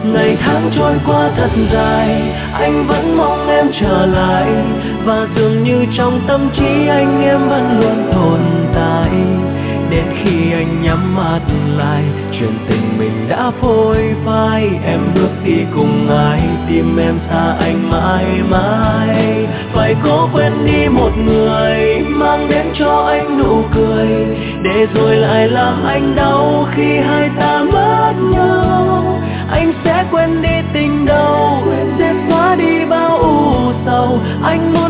Ngày tháng trôi qua thật dài, anh vẫn mong em trở lại, và dường như trong tâm trí anh em vẫn luôn tồn tại. Đến khi anh nhắm mắt lại, chuyện tình mình đã phôi phai. Em bước đi cùng ai, tim em xa anh mãi mãi. Phải cố quên đi một người, mang đến cho anh nụ cười, để rồi lại làm anh đau khi hai ta mất nhau. Anh sẽ quên đi tình đầu, sẽ xóa đi bao u sầu. Anh muốn